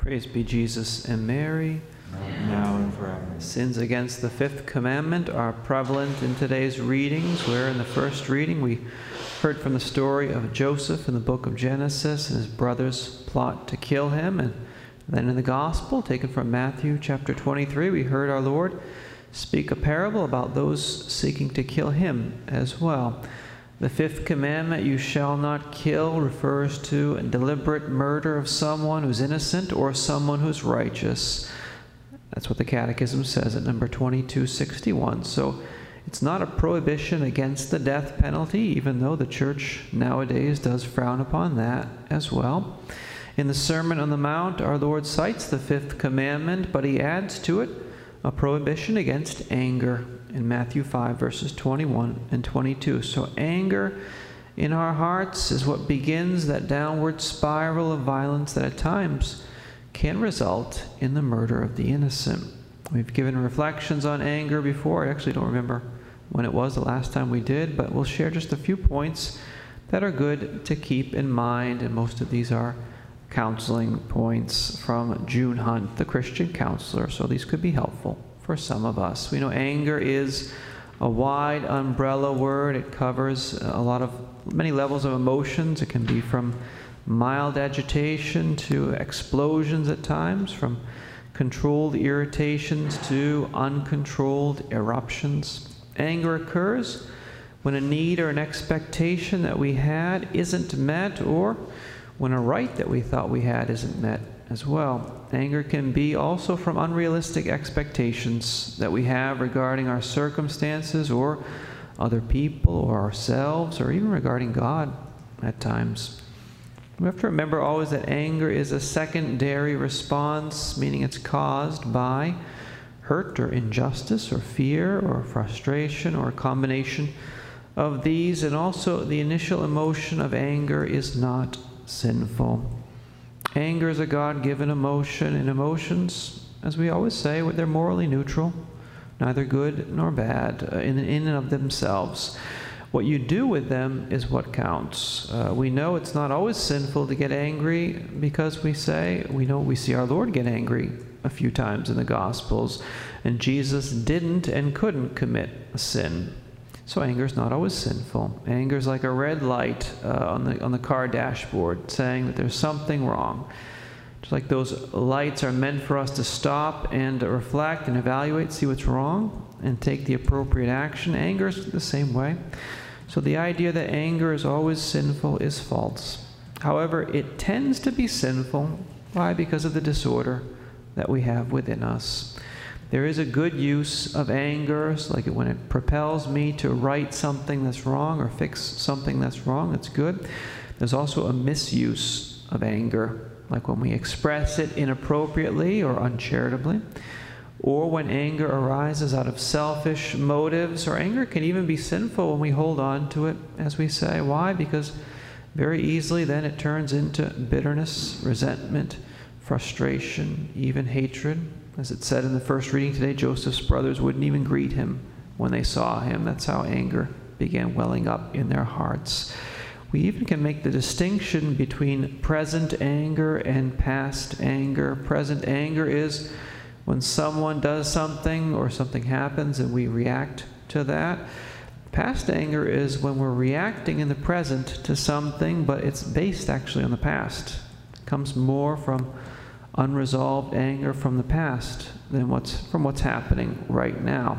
Praise be Jesus and Mary, now and forever. Sins against the fifth commandment are prevalent in today's readings, where in the first reading we heard from the story of Joseph in the book of Genesis and his brothers plot to kill him. And then in the gospel, taken from Matthew chapter 23, we heard our Lord speak a parable about those seeking to kill him as well. The fifth commandment, you shall not kill, refers to a deliberate murder of someone who's innocent or someone who's righteous. That's what the Catechism says at number 2261. So it's not a prohibition against the death penalty, even though the Church nowadays does frown upon that as well. In the Sermon on the Mount, our Lord cites the fifth commandment, but he adds to it a prohibition against anger in Matthew 5, verses 21 and 22. So anger in our hearts is what begins that downward spiral of violence that at times can result in the murder of the innocent. We've given reflections on anger before. I actually don't remember when it was the last time we did, but we'll share just a few points that are good to keep in mind, and most of these are counseling points from June Hunt, the Christian counselor, so these could be helpful for some of us. We know anger is a wide umbrella word. It covers many levels of emotions. It can be from mild agitation to explosions at times, from controlled irritations to uncontrolled eruptions. Anger occurs when a need or an expectation that we had isn't met, or when a right that we thought we had isn't met as well. Anger can be also from unrealistic expectations that we have regarding our circumstances or other people or ourselves, or even regarding God at times. We have to remember always that anger is a secondary response, meaning it's caused by hurt or injustice or fear or frustration or a combination of these, and also the initial emotion of anger is not sinful. Anger is a God-given emotion, and emotions, as we always say, they're morally neutral, neither good nor bad in and of themselves. What you do with them is what counts. We know it's not always sinful to get angry because we see our Lord get angry a few times in the Gospels, and Jesus didn't and couldn't commit a sin. So anger is not always sinful. Anger is like a red light on the car dashboard saying that there's something wrong. Just like those lights are meant for us to stop and reflect and evaluate, see what's wrong, and take the appropriate action. Anger is the same way. So the idea that anger is always sinful is false. However, it tends to be sinful. Why? Because of the disorder that we have within us. There is a good use of anger, like when it propels me to right something that's wrong or fix something that's wrong, that's good. There's also a misuse of anger, like when we express it inappropriately or uncharitably, or when anger arises out of selfish motives, or anger can even be sinful when we hold on to it, as we say. Why? Because very easily then it turns into bitterness, resentment, frustration, even hatred. As it said in the first reading today, Joseph's brothers wouldn't even greet him when they saw him. That's how anger began welling up in their hearts. We even can make the distinction between present anger and past anger. Present anger is when someone does something or something happens and we react to that. Past anger is when we're reacting in the present to something, but it's based actually on the past. It comes more from unresolved anger from the past than what's happening right now.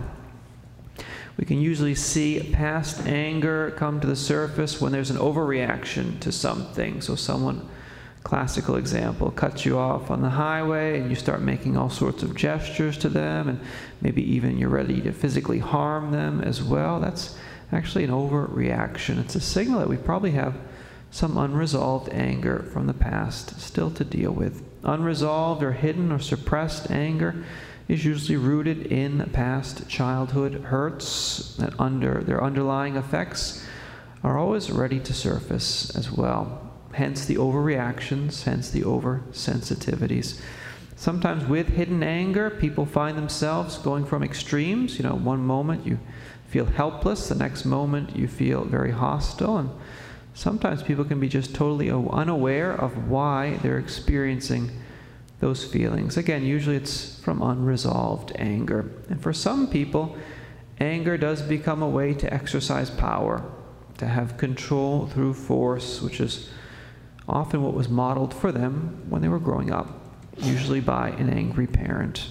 We can usually see past anger come to the surface when there's an overreaction to something. So someone, classical example, cuts you off on the highway and you start making all sorts of gestures to them, and maybe even you're ready to physically harm them as well. That's actually an overreaction. It's a signal that we probably have some unresolved anger from the past still to deal with. Unresolved or hidden or suppressed anger is usually rooted in past childhood hurts, that their underlying effects are always ready to surface as well. Hence the overreactions, hence the oversensitivities. Sometimes with hidden anger, people find themselves going from extremes. One moment you feel helpless, the next moment you feel very hostile, and sometimes people can be just totally unaware of why they're experiencing those feelings. Again, usually it's from unresolved anger. And for some people, anger does become a way to exercise power, to have control through force, which is often what was modeled for them when they were growing up, usually by an angry parent.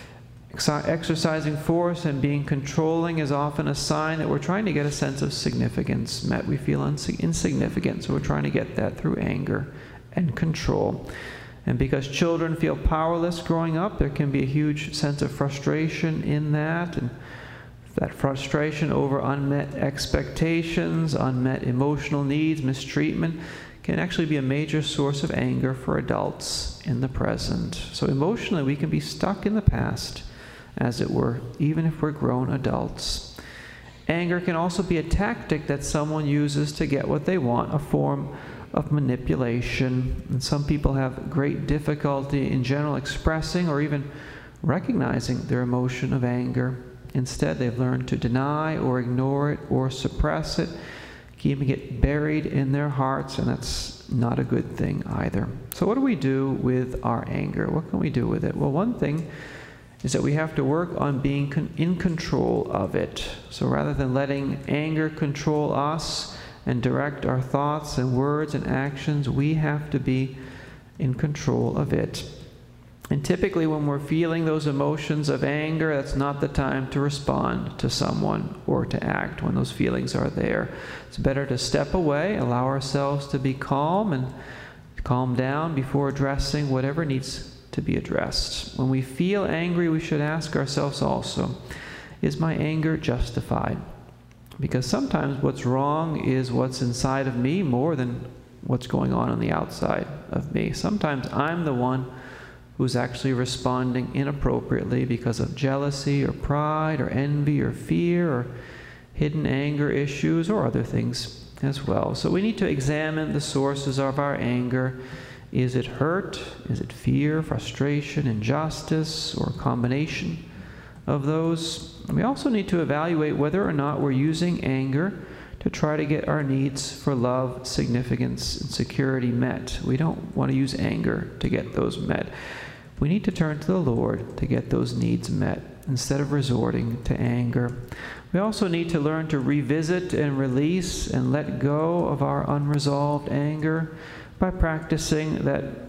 Exercising force and being controlling is often a sign that we're trying to get a sense of significance met. We feel insignificant, so we're trying to get that through anger and control. And because children feel powerless growing up, there can be a huge sense of frustration in that, and that frustration over unmet expectations, unmet emotional needs, mistreatment, can actually be a major source of anger for adults in the present. So emotionally, we can be stuck in the past, as it were, even if we're grown adults. Anger can also be a tactic that someone uses to get what they want, a form of manipulation. And some people have great difficulty in general expressing or even recognizing their emotion of anger. Instead, they've learned to deny or ignore it or suppress it, keeping it buried in their hearts, and that's not a good thing either. So what do we do with our anger? What can we do with it? Well, one thing is that we have to work on being in control of it. So rather than letting anger control us and direct our thoughts and words and actions, we have to be in control of it. And typically when we're feeling those emotions of anger, that's not the time to respond to someone or to act when those feelings are there. It's better to step away, allow ourselves to be calm and calm down before addressing whatever needs to be addressed. When we feel angry, we should ask ourselves also, is my anger justified? Because sometimes what's wrong is what's inside of me more than what's going on the outside of me. Sometimes I'm the one who's actually responding inappropriately because of jealousy or pride or envy or fear or hidden anger issues or other things as well. So we need to examine the sources of our anger. Is it hurt? Is it fear, frustration, injustice, or a combination of those? And we also need to evaluate whether or not we're using anger to try to get our needs for love, significance, and security met. We don't want to use anger to get those met. We need to turn to the Lord to get those needs met instead of resorting to anger. We also need to learn to revisit and release and let go of our unresolved anger by practicing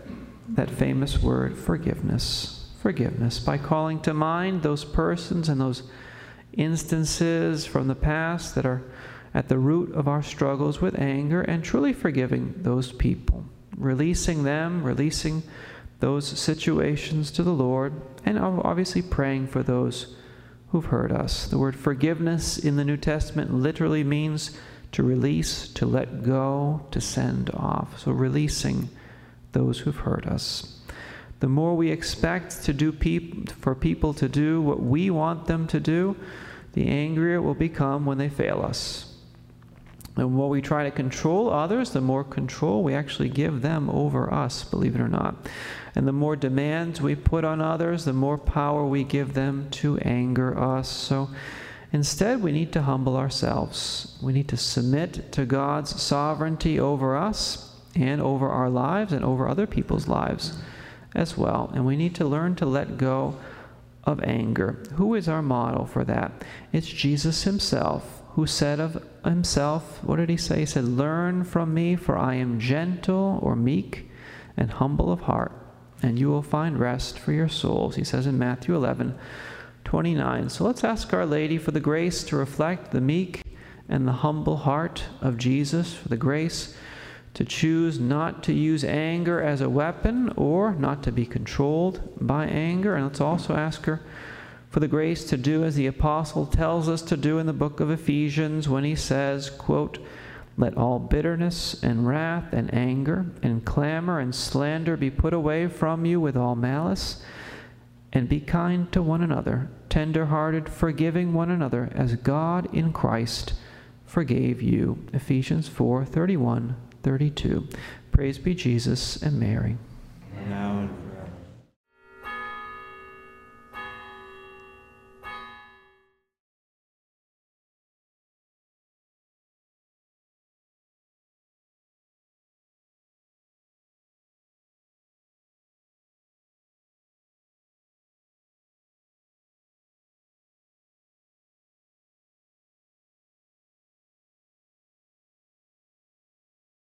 that famous word, forgiveness. Forgiveness, by calling to mind those persons and those instances from the past that are at the root of our struggles with anger, and truly forgiving those people, releasing them, releasing those situations to the Lord, and obviously praying for those who've hurt us. The word forgiveness in the New Testament literally means to release, to let go, to send off. So releasing those who've hurt us. The more we expect for people to do what we want them to do, the angrier it will become when they fail us. The more we try to control others, the more control we actually give them over us, believe it or not. And the more demands we put on others, the more power we give them to anger us. So instead, we need to humble ourselves. We need to submit to God's sovereignty over us and over our lives and over other people's lives as well. And we need to learn to let go of anger. Who is our model for that? It's Jesus himself, who said of himself, what did he say? He said, "Learn from me, for I am gentle," or meek, "and humble of heart, and you will find rest for your souls," he says in Matthew 11:29. So let's ask Our Lady for the grace to reflect the meek and the humble heart of Jesus, for the grace to choose not to use anger as a weapon or not to be controlled by anger. And let's also ask her for the grace to do as the apostle tells us to do in the book of Ephesians when he says, quote, "Let all bitterness and wrath and anger and clamor and slander be put away from you with all malice, and be kind to one another, tender-hearted, forgiving one another, as God in Christ forgave you." Ephesians 4:31-32. Praise be Jesus and Mary. Now and